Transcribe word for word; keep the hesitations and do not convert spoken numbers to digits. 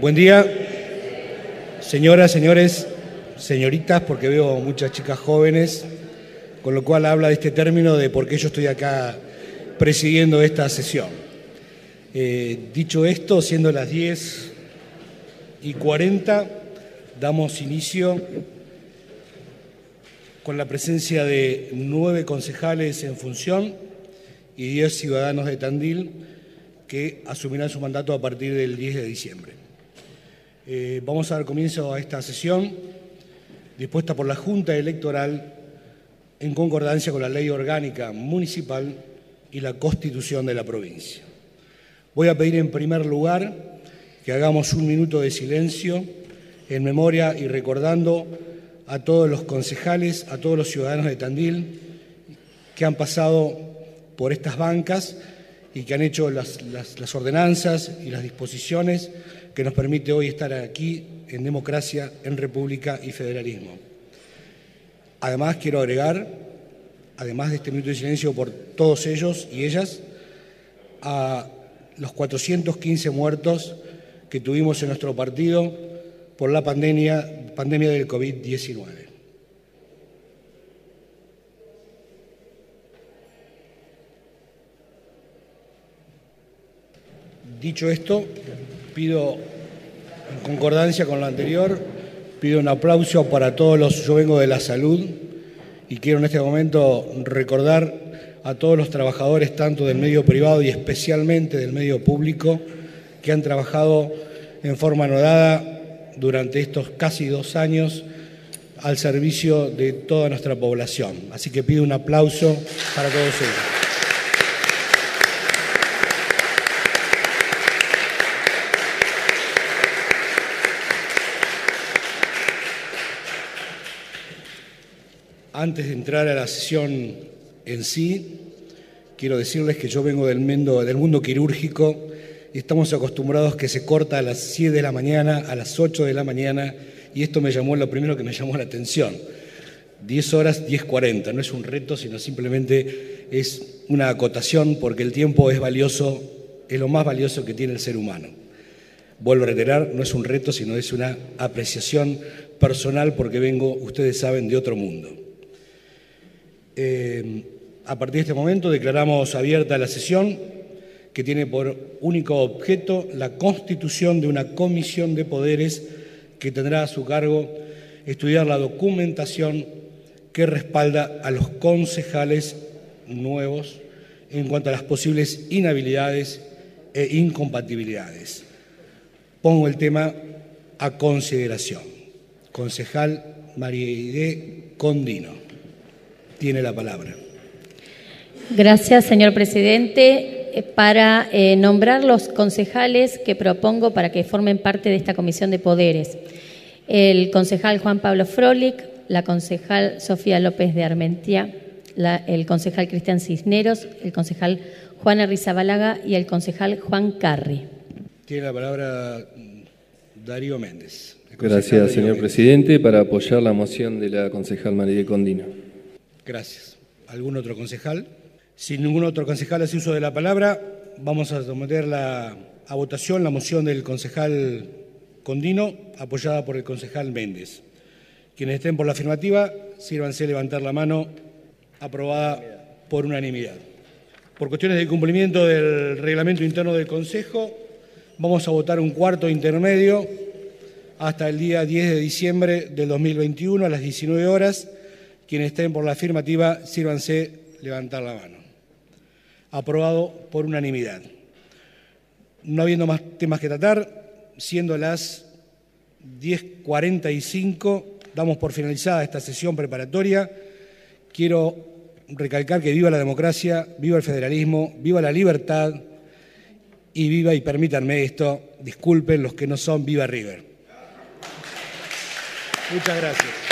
Buen día, señoras, señores, señoritas, porque veo muchas chicas jóvenes, con lo cual habla de este término de por qué yo estoy acá presidiendo esta sesión. Eh, dicho esto, siendo las diez y cuarenta, damos inicio con la presencia de nueve concejales en función y diez ciudadanos de Tandil que asumirán su mandato a partir del diez de diciembre. Eh, vamos a dar comienzo a esta sesión dispuesta por la Junta Electoral en concordancia con la Ley Orgánica Municipal y la Constitución de la provincia. Voy a pedir en primer lugar que hagamos un minuto de silencio en memoria y recordando a todos los concejales, a todos los ciudadanos de Tandil que han pasado por estas bancas y que han hecho las, las, las ordenanzas y las disposiciones que nos permite hoy estar aquí en democracia, en república y federalismo. Además, quiero agregar, además de este minuto de silencio por todos ellos y ellas, a los cuatrocientos quince muertos que tuvimos en nuestro partido por la pandemia, pandemia del COVID diecinueve. Dicho esto, pido, en concordancia con lo anterior, pido un aplauso para todos los... Yo vengo de la salud y quiero en este momento recordar a todos los trabajadores, tanto del medio privado y especialmente del medio público, que han trabajado en forma anodada durante estos casi dos años al servicio de toda nuestra población. Así que pido un aplauso para todos ellos. Antes de entrar a la sesión en sí, quiero decirles que yo vengo del mundo, del mundo quirúrgico y estamos acostumbrados que se corta a las siete de la mañana, a las ocho de la mañana, y esto me llamó, lo primero que me llamó la atención. diez horas, diez cuarenta, no es un reto, sino simplemente es una acotación porque el tiempo es valioso, es lo más valioso que tiene el ser humano. Vuelvo a reiterar, no es un reto, sino es una apreciación personal porque vengo, ustedes saben, de otro mundo. Eh, a partir de este momento declaramos abierta la sesión que tiene por único objeto la constitución de una comisión de poderes que tendrá a su cargo estudiar la documentación que respalda a los concejales nuevos en cuanto a las posibles inhabilidades e incompatibilidades. Pongo el tema a consideración. Concejal María Aide Condino. Tiene la palabra. Gracias, señor presidente. Para eh, nombrar los concejales que propongo para que formen parte de esta comisión de poderes. El concejal Juan Pablo Frolik, la concejal Sofía López de Armentia, la, el concejal Cristian Cisneros, el concejal Juana Rizabalaga y el concejal Juan Carri. Tiene la palabra Darío Méndez. Gracias, Darío señor Méndez. presidente. Para apoyar la moción de la concejal María Aide Condino. Gracias. ¿Algún otro concejal? Si ningún otro concejal hace uso de la palabra, vamos a someter la, a votación la moción del concejal Condino, apoyada por el concejal Méndez. Quienes estén por la afirmativa, sírvanse levantar la mano, aprobada por unanimidad. Por cuestiones de cumplimiento del reglamento interno del Consejo, vamos a votar un cuarto intermedio hasta el día diez de diciembre del dos mil veintiuno a las diecinueve horas. Quienes estén por la afirmativa, sírvanse levantar la mano. Aprobado por unanimidad. No habiendo más temas que tratar, siendo las diez cuarenta y cinco, damos por finalizada esta sesión preparatoria. Quiero recalcar que viva la democracia, viva el federalismo, viva la libertad y viva, y permítanme esto, disculpen los que no son, viva River. Muchas gracias.